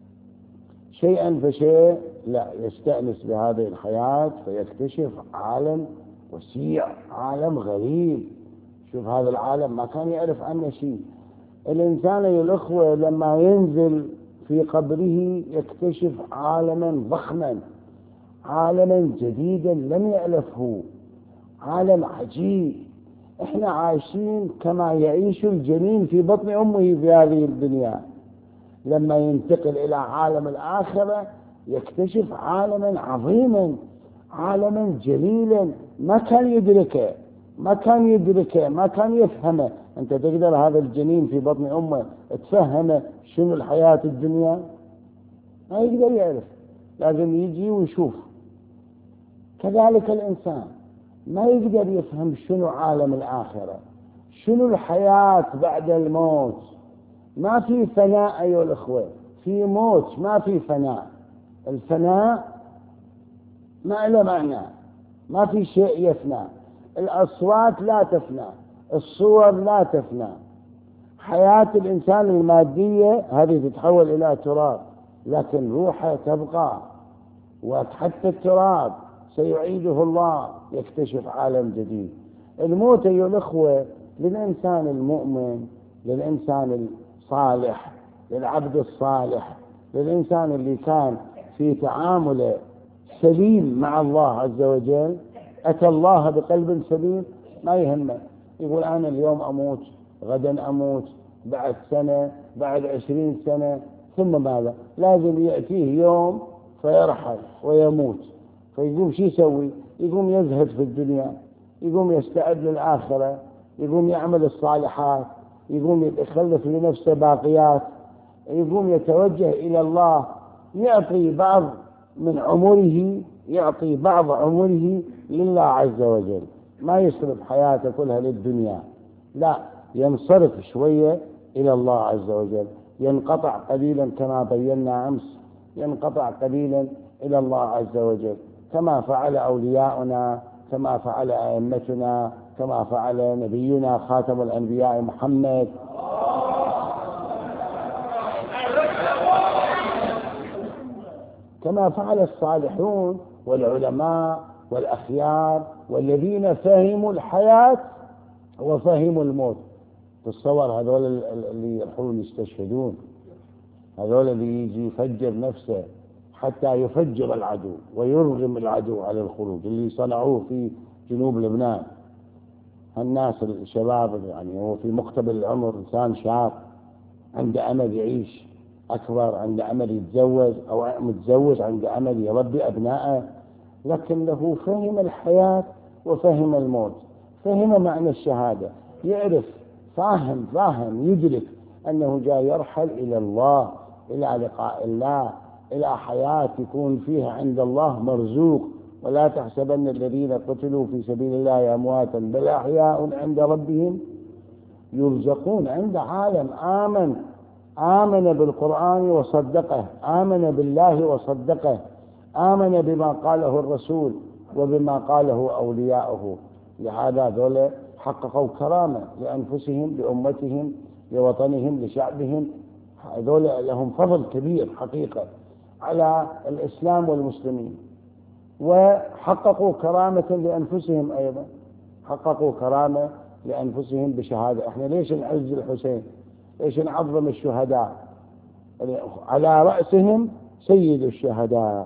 شيئا فشيء، لا، يستأنس بهذه الحياة فيكتشف عالم وسيع، عالم غريب. شوف هذا العالم ما كان يعرف عنه شيء. الإنسان يا الأخوة لما ينزل في قبره يكتشف عالما ضخما، عالما جديدا لم يألفه، عالم عجيب. احنا عايشين كما يعيش الجنين في بطن أمه في هذه الدنيا. لما ينتقل إلى عالم الآخرة يكتشف عالما عظيما، عالما جليلا ما كان يدركه، ما كان يفهمه. أنت تقدر هذا الجنين في بطن أمه تفهمه شنو الحياة الدنيا؟ ما يقدر يعرف، لازم يجي ويشوف. كذلك الإنسان ما يقدر يفهم شنو عالم الآخرة، شنو الحياة بعد الموت. ما في فناء أيها الأخوة، في موت، ما في فناء. الفناء ما له معنى، ما في شيء يفنى، الأصوات لا تفنى، الصور لا تفنى. حياة الإنسان المادية هذه تتحول إلى تراب، لكن روحه تبقى، وحتى التراب سيعيده الله، يكتشف عالم جديد. الموت أيها الأخوة للإنسان المؤمن، للإنسان الصالح، للعبد الصالح، للإنسان اللي كان في تعامله سليم مع الله عز وجل، أتى الله بقلب سليم، ما يهمه. يقول أنا اليوم أموت، غدا أموت، بعد سنة، بعد 20 سنة، ثم ماذا؟ لازم يأتيه يوم فيرحل ويموت. فيقوم شو يسوي؟ يقوم يزهد في الدنيا، يقوم يستعد للآخرة، يقوم يعمل الصالحات، يقوم يخلف لنفسه باقيات، يقوم يتوجه إلى الله، يعطي بعض من عمره، يعطي بعض عمره لله عز وجل. ما يصرف حياته كلها للدنيا، لا، ينصرف شوية إلى الله عز وجل، ينقطع قليلا كما بينا أمس، ينقطع قليلا إلى الله عز وجل، كما فعل أولياؤنا، كما فعل أئمتنا، كما فعل نبينا خاتم الأنبياء محمد. كما فعل الصالحون والعلماء والأخيار والذين فهموا الحياة وفهموا الموت. تصور هذول اللي يروحون يستشهدون، هذول اللي يجي يفجر نفسه حتى يفجر العدو ويرغم العدو على الخروج، اللي صنعوه في جنوب لبنان. الناس الشباب، يعني هو في مقتبل العمر، إنسان شاب عنده أمل يعيش أكبر، عنده أمل يتزوج، أو متزوج عنده أمل يربي أبنائه، لكنه فهم الحياة وفهم الموت، فهم معنى الشهادة، يعرف، فاهم يدرك أنه جاي يرحل إلى الله، إلى لقاء الله، إلى حياة يكون فيها عند الله مرزوق. ولا تحسبن الذين قتلوا في سبيل الله أمواتا بل أحياء عند ربهم يرزقون. عند عالم آمن بالقرآن وصدقه، آمن بالله وصدقه، آمن بما قاله الرسول وبما قاله أولياؤه. لهذا ذولا حققوا كرامة لأنفسهم، لأمتهم، لوطنهم، لشعبهم. ذولا لهم فضل كبير حقيقة على الإسلام والمسلمين، وحققوا كرامة لأنفسهم أيضا، حققوا كرامة لأنفسهم بشهادة. احنا ليش نعز الحسين؟ ليش نعظم الشهداء؟ على رأسهم سيد الشهداء،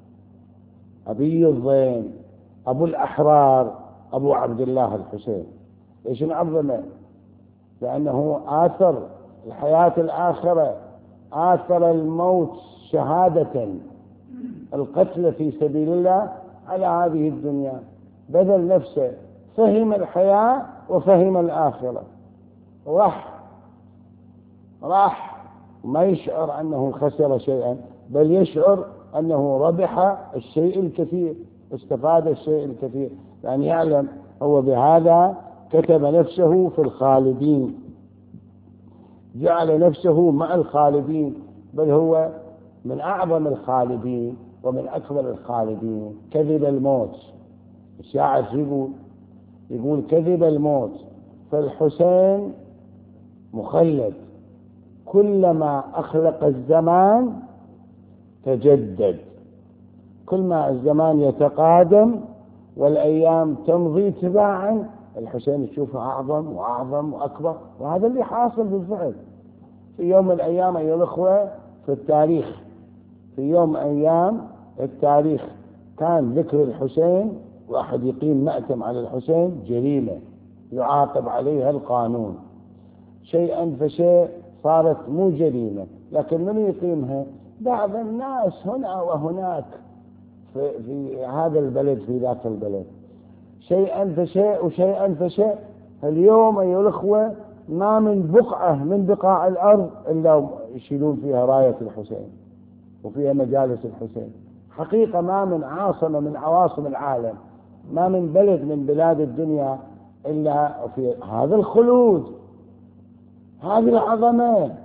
أبي الضين، أبو الأحرار، أبو عبد الله الحسين. ليش نعظمه؟ لأنه آثر الحياة الآخرة، آثر الموت شهادة، القتل في سبيل الله على هذه الدنيا، بذل نفسه، فهم الحياة وفهم الآخرة، راح ما يشعر أنه خسر شيئا، بل يشعر أنه ربح الشيء الكثير، استفاد الشيء الكثير، يعني يعلم هو بهذا كتب نفسه في الخالدين، جعل نفسه مع الخالدين، بل هو من أعظم الخالدين ومن أكبر الخالدين. كذب الموت، الشاعر يقول كذب الموت، فالحسين مخلد، كلما أخلق الزمان تجدد، كل ما الزمان يتقادم والأيام تمضي تباعا الحسين تشوفه أعظم وأعظم وأكبر. وهذا اللي حاصل بالفعل في يوم من الأيام أيها الأخوة. في التاريخ، في يوم من أيام التاريخ كان ذكر الحسين، واحد يقيم مأتم على الحسين جريمة يعاقب عليها القانون. شيئا فشيء صارت مو جريمة، لكن من يقيمها؟ بعض الناس هنا وهناك في هذا البلد في ذاك البلد. شيئا فشيء وشيئا فشيء. اليوم أيها الأخوة ما من بقعة من بقاع الأرض إلا يشيلون فيها راية الحسين وفيها مجالس الحسين. حقيقة ما من عاصمة من عواصم العالم، ما من بلد من بلاد الدنيا إلا في هذا الخلود، هذه العظمة.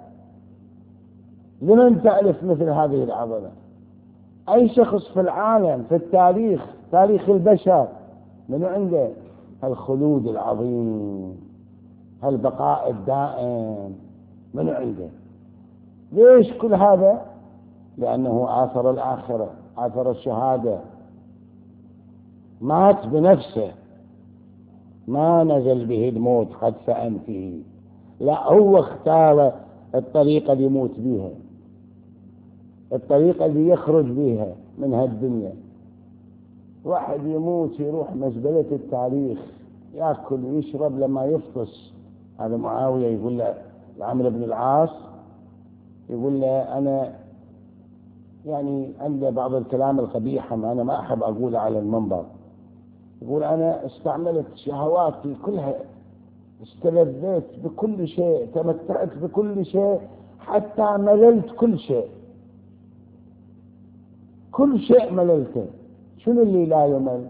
لمن تألف مثل هذه العظمة؟ أي شخص في العالم في التاريخ، تاريخ البشر، من عنده الخلود العظيم، البقاء الدائم، من عنده؟ ليش كل هذا؟ لأنه آثر الآخرة، آثر الشهادة، مات بنفسه، ما نزل به الموت قد فأن فيه، لا، هو اختار الطريقة اللي يموت بها، الطريقة اللي يخرج بها من هالدنيا. واحد يموت يروح مزبلة التاريخ، يأكل ويشرب لما يفطس. هذا معاوية يقول له لعمرو بن العاص، يقول له أنا يعني عندي بعض الكلام القبيح أنا ما أحب أقوله على المنبر. يقول أنا استعملت شهواتي كلها، استلذيت بكل شيء، تمتعت بكل شيء، حتى مللت كل شيء، كل شيء مللته. شنو اللي لا يمل؟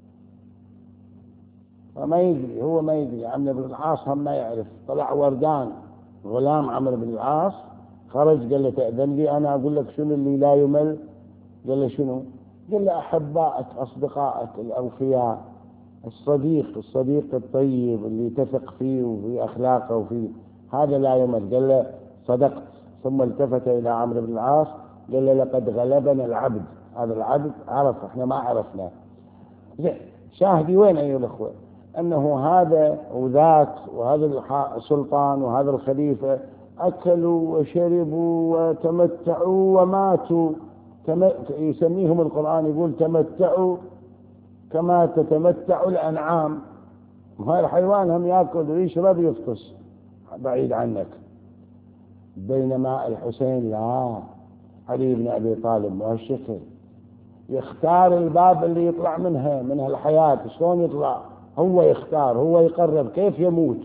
وما يدري، هو ما يدري. عمرو بن العاص هم ما يعرف. طلع وردان غلام عمرو بن العاص، خرج قال له تأذن لي أنا أقول لك شنو اللي لا يمل؟ قال له شنو؟ قال له أحبائك، أصدقائك الأوفياء، الصديق الطيب اللي تثق فيه وفي أخلاقه وفي هذا لا يمل. قال له صدقت. ثم التفت إلى عمرو بن العاص قال له لقد غلبنا العبد. هذا العبد عرف، احنا ما عرفنا. شاهدي وين أيها الأخوة؟ أنه هذا وذاك، وهذا السلطان وهذا الخليفة أكلوا وشربوا وتمتعوا وماتوا. يسميهم القرآن يقول تمتعوا كما تتمتع الأنعام. وهذا الحيوان هم يأكل ويشرب يفطس بعيد عنك. بينما الحسين لا، علي بن أبي طالب مؤشفه، يختار الباب اللي يطلع منها من الحياة. شلون يطلع؟ هو يختار، هو يقرر كيف يموت.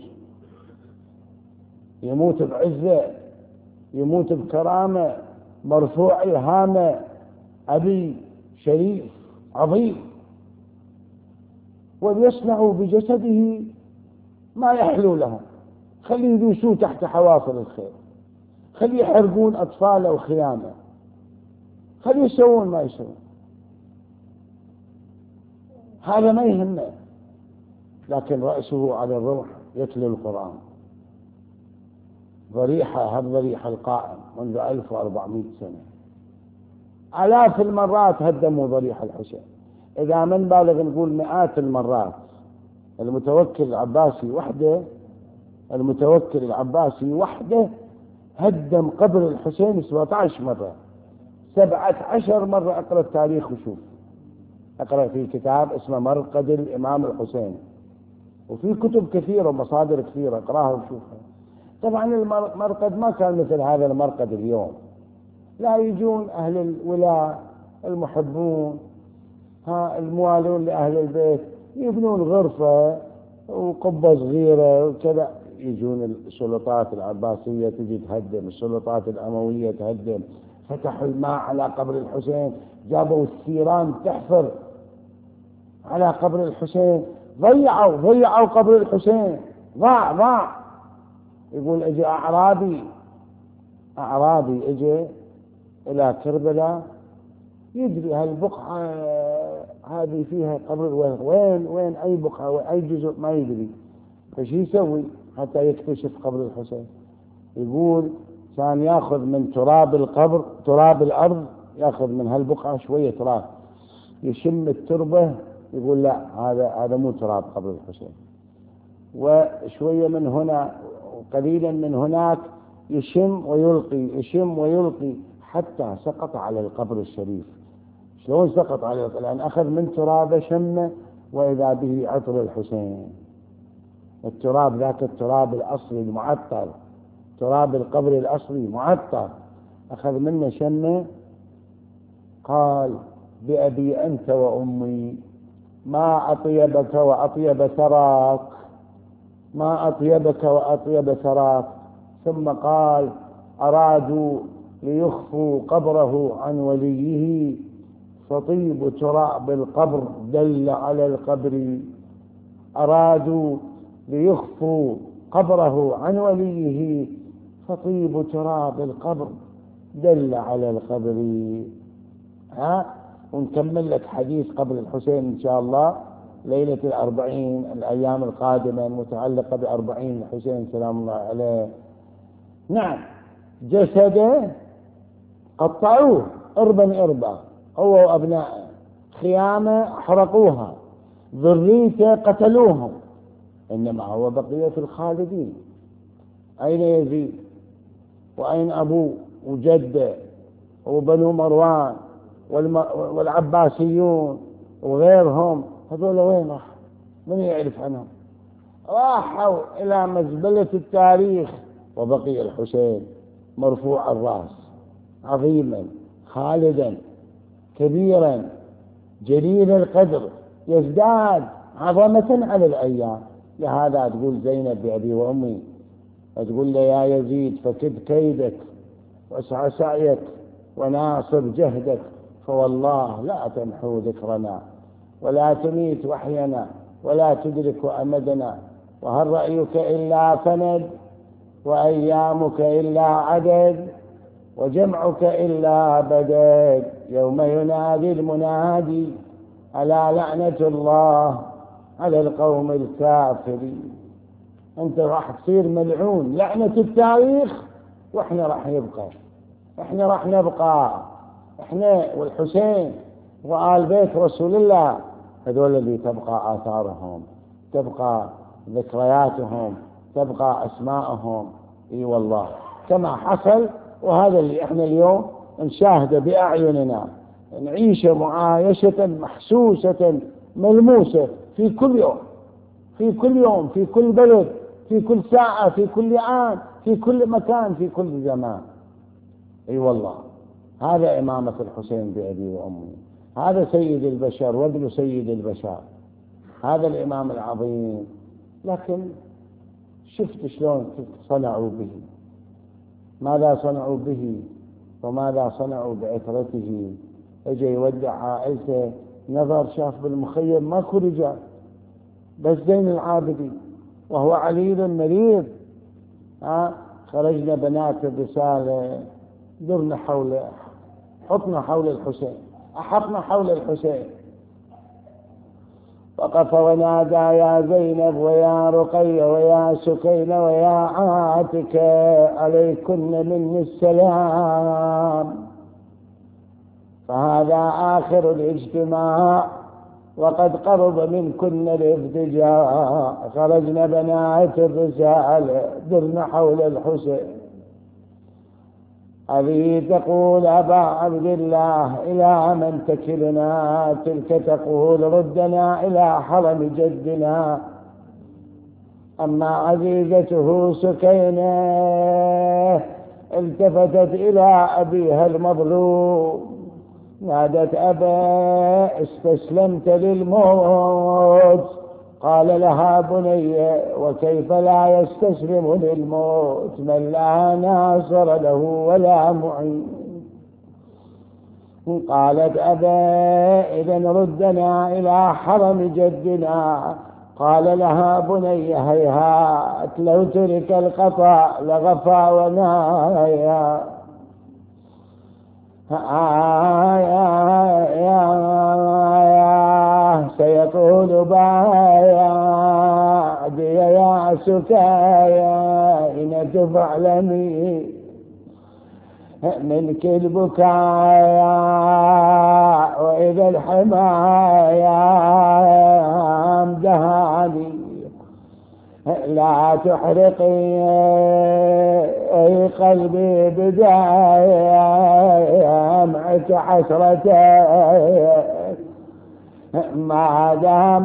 يموت بعزة، يموت بكرامة، مرفوع الهامة، أبي شريف عظيم. وليصنعوا بجسده ما يحلو لهم، خليه يدوسوه تحت حواصل الخير، خليه يحرقون أطفاله وخيامه، خليه يسوون ما يسوون. هذا ما يهمه، لكن رأسه على الروح يتلو القرآن. ضريحة، هالضريحة القائم منذ 1400 سنة، آلاف المرات هدموا ضريح الحسين. إذا من بالغ نقول مئات المرات. المتوكل العباسي وحده هدم قبر الحسين 17 مرة، 17 مرة. أقرأ التاريخ وشوف، أقرأ في كتاب اسمه مرقد الإمام الحسين، وفي كتب كثيرة ومصادر كثيرة، اقراها وشوفها. طبعا المرقد ما كان مثل هذا المرقد اليوم. لا، يجون أهل الولاء المحبون الموالون لأهل البيت، يبنون غرفة وقبة صغيرة وكذا، يجون السلطات العباسية تجي تهدم، السلطات الأموية تهدم، فتحوا الماء على قبر الحسين، جابوا الثيران تحفر على قبر الحسين، ضيعوا قبر الحسين، ضاع. يقول اجى أعرابي اجى إلى كربلاء يدري هالبقعة هذه فيها قبر وين أي بقعة وأي جزء ما يدري، فشي يسوي حتى يكتشف قبر الحسين؟ يقول كان ياخذ من تراب القبر، تراب الأرض، ياخذ من هالبقعة شوية تراب، يشم التربة، يقول لا هذا مو تراب قبر الحسين، وشوية من هنا وقليلا من هناك، يشم ويلقي حتى سقط على القبر الشريف. شلون سقط على القبر؟ لأن أخذ من ترابه شمه وإذا به عطر الحسين. التراب ذاك التراب الأصلي المعطر، تراب القبر الأصلي معطر، أخذ منه شمه، قال بأبي أنت وأمي ما أطيبك وأطيب ثراك، ما أطيبك وأطيب ثراك. ثم قال أرادوا ليخفوا قبره عن وليه، فطيب تراب القبر دل على القبر. أرادوا ليخفوا قبره عن وليه، فطيب تراب القبر دل على القبر. ونكمل لك حديث قبر الحسين إن شاء الله ليلة 40 الأيام القادمة المتعلقة ب40 الحسين سلام الله عليه. نعم، جسده قطعوه إربا هو وأبنائه، خيامة حرقوها، ذريته قتلوهم، إنما هو بقية الخالدين. أين يزيد؟ وأين أبوه وجده وبنو مروان والعباسيون وغيرهم؟ هذول وين راح؟ من يعرف عنهم؟ راحوا إلى مزبلة التاريخ، وبقي الحسين مرفوع الرأس، عظيما خالدا كبيرا جليل القدر، يزداد عظمة على الأيام. لهذا تقول زينب بأبي وأمي، تقول له يا يزيد فكد كيدك واسعى سعيك وناصر جهدك، فوالله لا تمحو ذكرنا ولا تميت وحينا ولا تدرك أمدنا، وهل رأيك إلا فند وأيامك إلا عدد وجمعك إلا بدد، يوم ينادي المنادي ألا لعنة الله على القوم الكافرين. أنت راح تصير ملعون لعنة التاريخ، وإحنا راح نبقى إحنا والحسين وآل بيت رسول الله، هذول اللي تبقى آثارهم، تبقى ذكرياتهم، تبقى أسماءهم. إي والله كما حصل، وهذا اللي إحنا اليوم نشاهده بأعيننا، نعيشه معايشة محسوسة ملموسة في كل يوم، في كل بلد، في كل ساعة، في كل آن، في كل مكان، في كل زمان. اي والله هذا إمامة الحسين بأبي وأمي، هذا سيد البشر وابن سيد البشر، هذا الإمام العظيم. لكن شفت شلون صنعوا به، ماذا صنعوا به وماذا صنعوا بعترته. اجى يودع عائلته، نظر شاف بالمخيم ماكو رجال بس زين العابدين وهو عليل مريض. خرجنا بنات الرسالة، درنا حوله، حطنا حول الحسين، أحطنا حول الحسين، وقف ونادى يا زينب ويا رقية ويا سكينة ويا عاتكة عليكن مني السلام، فهذا آخر الاجتماع وقد قرب منكن الافدجاء. خرجنا بنات الرسالة درنا حول الحسين. هذه تقول أبا عبد الله إلى من تكلنا، تلك تقول ردنا إلى حرم جدنا. أما عزيزته سكينة التفتت إلى أبيها المظلوم، نادت أبا استسلمت للموت قال لها بني وكيف لا يستسلم للموت من لا ناصر له ولا معين؟ قالت أبا إذن ردنا إلى حرم جدنا. قال لها بني هيهات لو ترك القطع لغفى ونايا. سيقول بعد يا سكايا إن تفعلني من كل بكايا وإذا الحمايا امدهاني لا تحرقي قلبي بداية معك حسرتي ما دام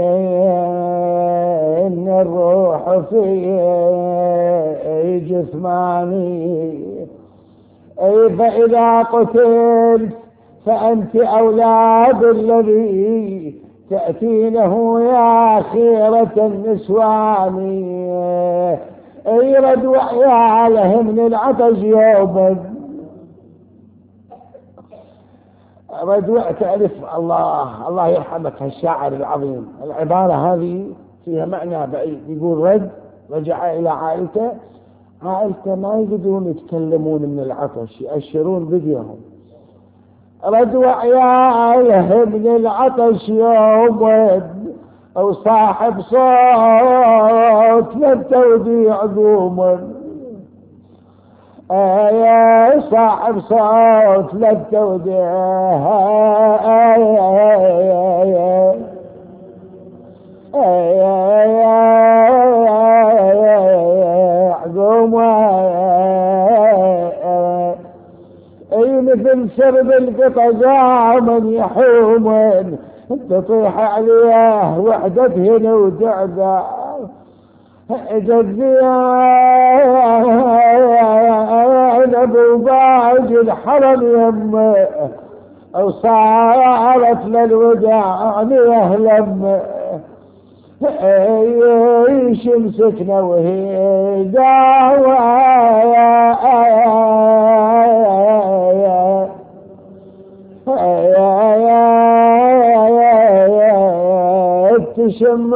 من الروح في جسماني. فإذا قتلت فأنت أولاد الذي تأتينه يا خيرة النسوان. رد وعياله من العطش يوما رد. تعرف الله يرحمك هالشاعر العظيم، العبارة هذه فيها معنى بعيد. يقول رجع إلى عائلته ما يقدرون يتكلمون من العطش، يأشرون بديهم. رد وعياله من العطش يوما أو صاحب صوت للتوديع دوما. يا صاحب صوت للتوديع مثل سرب القطع زامن يحومن تطيح عليه وحدة هنا وتعذى جزيان بباج الحرم يمه أو صارت للوداع يهلم يمسكنا وهي داوى تشم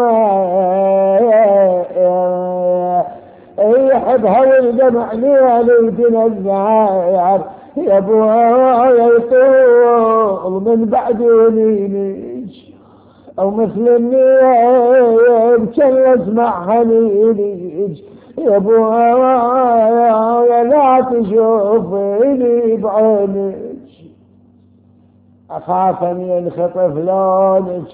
يحبها والدمع ليدنا الزعير يا ابوها يطول من بعد ونينيش او مثل النيم كان اسمع حنينيش يا ابوها لا تشوفيني بعينيش أخاف أن ينخطف لونك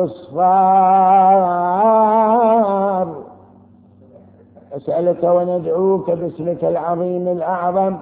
ويصفر. أسألك وندعوك باسمك العظيم الأعظم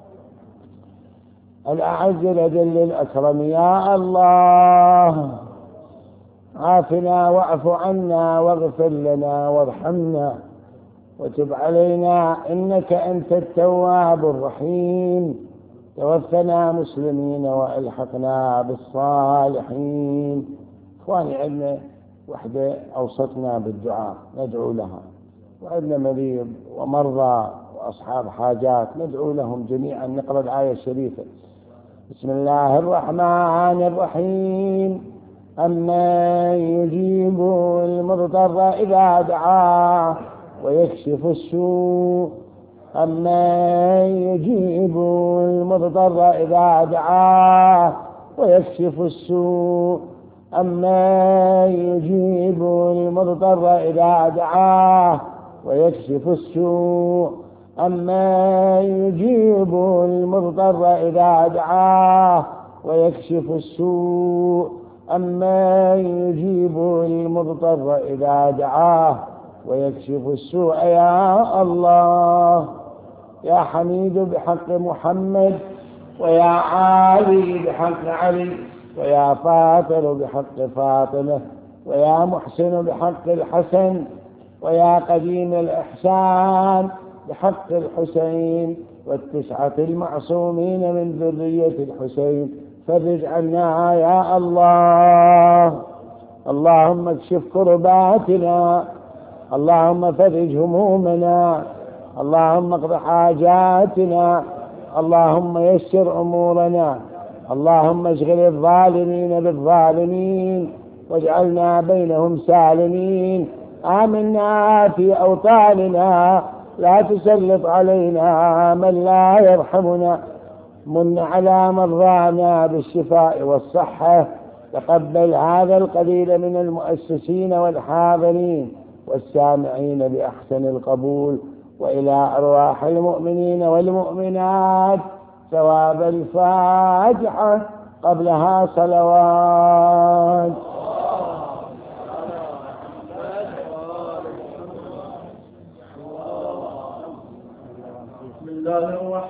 الأعز الأجل الأكرم يا الله عافنا واعف عنا واغفر لنا وارحمنا وتب علينا إنك أنت التواب الرحيم. توفنا مسلمين وألحقنا بالصالحين. إخواني عندنا وحدة أوصتنا بالدعاء ندعو لها، وعندنا مريض ومرضى وأصحاب حاجات ندعو لهم جميعا. نقرأ الآية الشريفة. بسم الله الرحمن الرحيم. أمن يجيب المضطر إذا دعاه ويكشف السوء أمن يجيب المضطر إذا دعاه ويكشف السوء أمن يجيب المضطر إذا دعاه ويكشف السوء أمن يجيب المضطر إذا دعاه ويكشف السوء أمن يجيب المضطر إذا دعاه ويكشف السوء يا الله. يا حميد بحق محمد ويا عالي بحق علي ويا فاطر بحق فاطمة ويا محسن بحق الحسن ويا قديم الإحسان بحق الحسين والتسعة المعصومين من ذرية الحسين فرج عنا يا الله. اللهم اكشف كرباتنا، اللهم فرج همومنا، اللهم اقض حاجاتنا، اللهم يسر أمورنا، اللهم اشغل الظالمين بالظالمين واجعلنا بينهم سالمين. آمنا في أوطاننا، لا تسلط علينا من لا يرحمنا. من على مرضانا بالشفاء والصحة. تقبل هذا القليل من المؤسسين والحاضرين والسامعين بأحسن القبول، وإلى أرواح المؤمنين والمؤمنات ثواب الفاتحة قبلها صلوات. بسم الله الرحمن